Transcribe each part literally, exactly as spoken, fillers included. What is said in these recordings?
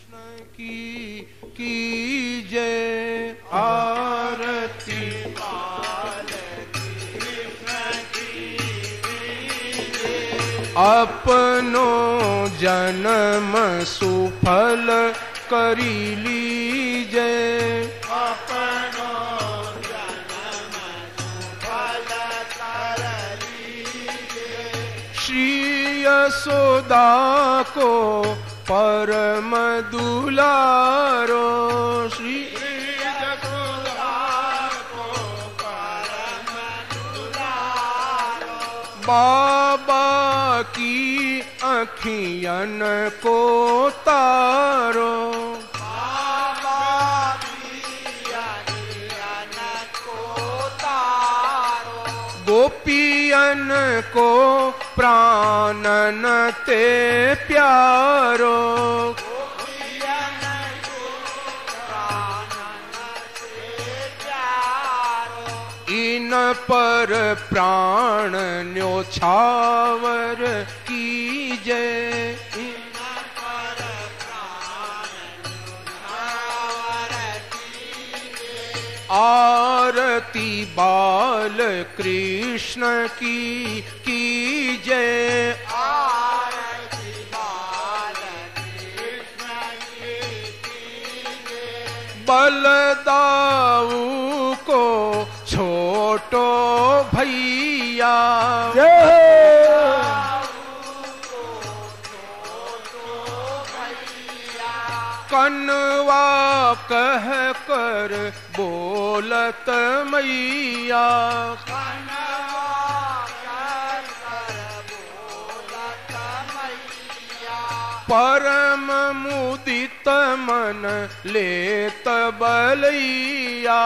की की जय आरती अपनो जन्म सुफल करी लीजे अपनो जन्म सुफल कर लीजे श्री यशोदा को परम दुलारो श्री यशोदा को परम दुलारो बाबा की अखियन को तारो बाबा की अखियन को तारो गोपियन को प्राणन ते प्यारो गोपियन को प्राणन से प्यारो इन पर प्राण न्योछावर कीजे इन पर प्राण न्योछावर कीजे आरती बाल कृष्ण की कीजे आरती बाल कृष्ण की कीजे बलदाऊ को छोटो भैया कनवा कह कर बोलत मैया परम मुदित मन लेत बलैया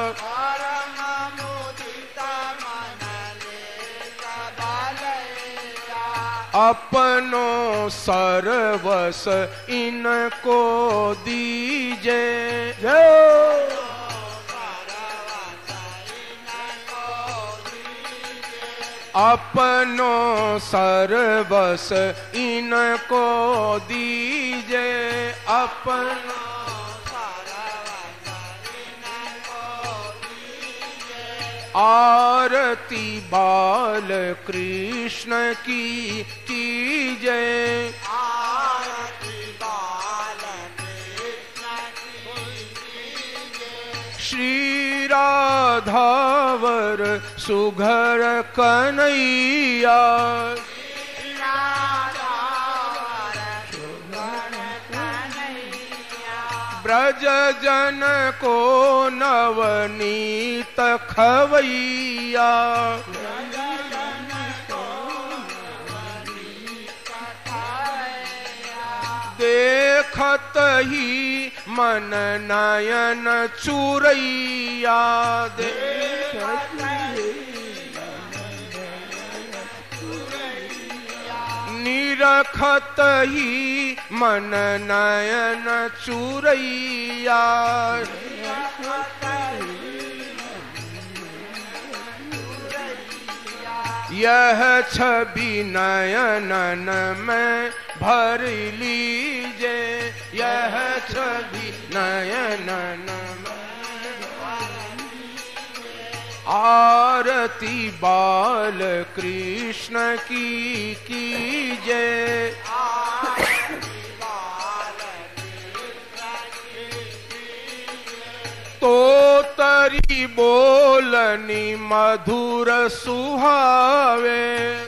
अपनो सर्वस इनको दीजे अपनो सर्वस इनको दीजे अपनो आरती बाल कृष्ण की कीजे आरती बाल कृष्ण की कीजे श्री राधावर सुघर कन्हैया ब्रज जन को नवनीत खवैया देखत ही मन नयन चुरैया देखत निरखत ही मन नयन चुरैया यह छवि नयनन में भर लीजे यह छवि नयनन में आरती बाल कृष्ण की कीजे तो तरी बोलनी मधुर सुहावे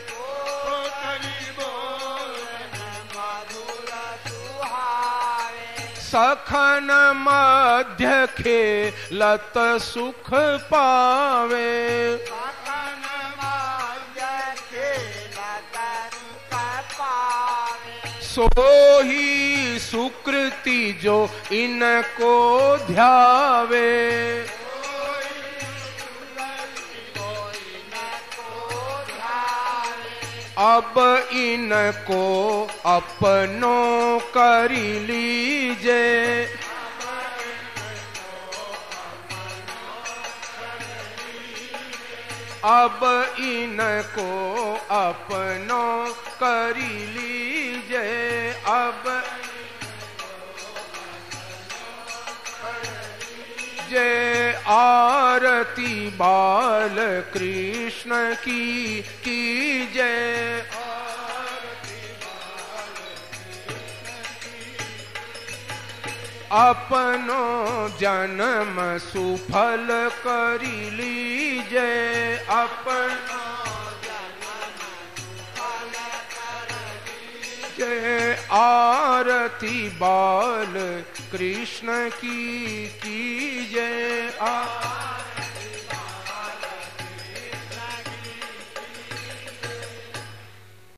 सखन मध्य खेलत सुख पावे सोही सुकृति जो इनको ध्यावे अब इनको अपनो कर लीजे अब इनको अपनो कर लीजे अब जय आरती बाल कृष्ण की कीजय। अपनो जन्म सुफल करी लीजे। अपनो जय आरती बाल कृष्ण की कीजय। आ